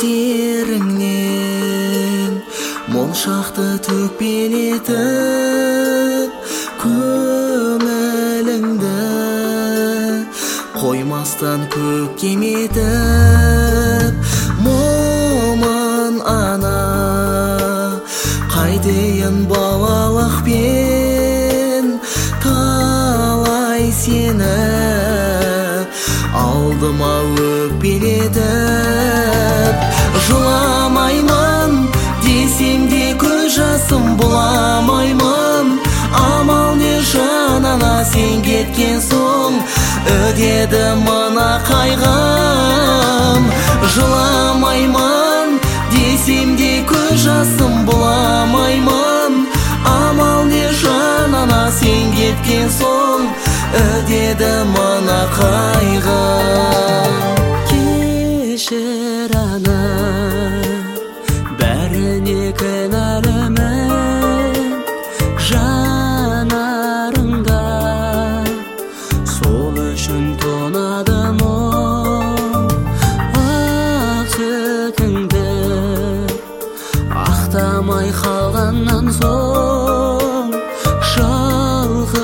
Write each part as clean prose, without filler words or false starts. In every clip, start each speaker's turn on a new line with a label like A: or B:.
A: көздеріңнен мол шақты төкпелетіп көңіліңді қоймастан көкем етіп момын ана қайтейін балалықпен талай сені алдыма өкпелетіп жыламаймын десем де көз жасым бұламаймын амал не жанана сен кеткен соң өтеді мына қайғым жыламаймын десем де көз жасым бұламаймын амал не жанана сен кеткен соң өтеді мына қайғым кешір ана бәріне кінәлімін жанарыңда сол үшін тонадым ақ сүтіңді ақтамай қалғаннан соң жалғыз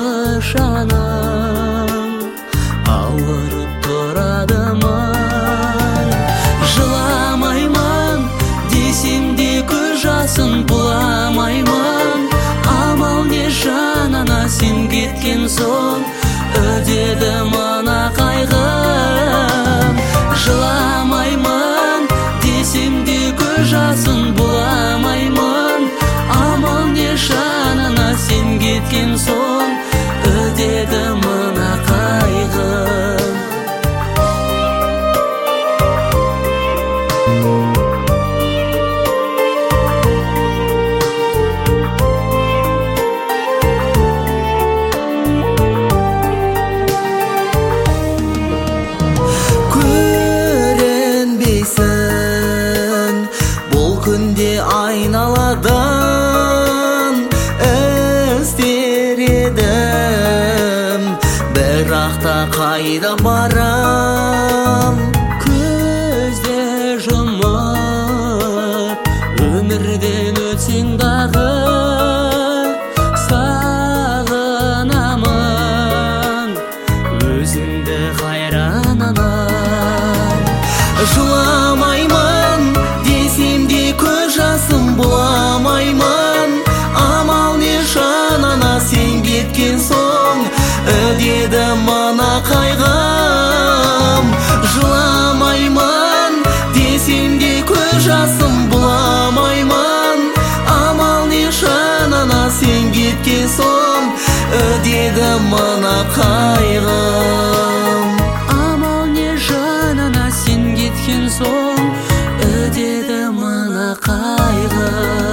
A: жаным ауырып тұрадым жыламаймын десем де көз жасын бұламаймын амал не жанана сен кеткен соң өтеді мына қайғым жыламаймын десем де көз жасын бұламаймын амал не жанана сен кеткен соң өтеді мына қайғым күнде айналадан іздер едім бірақ та қайда барам көзде жұмып өмірден өтсең дағы сағынамын өзіңді қайран анам жыламаймын десем де көз жасым бұламаймын амал не жанана сен кеткен соң өтеді мына қайғым жыламаймын десем де көз жасым бұламаймын амал не жанана сен кеткен соң өтеді мына қайғым амал не жанана сен кеткен соң өтеді мына қайғы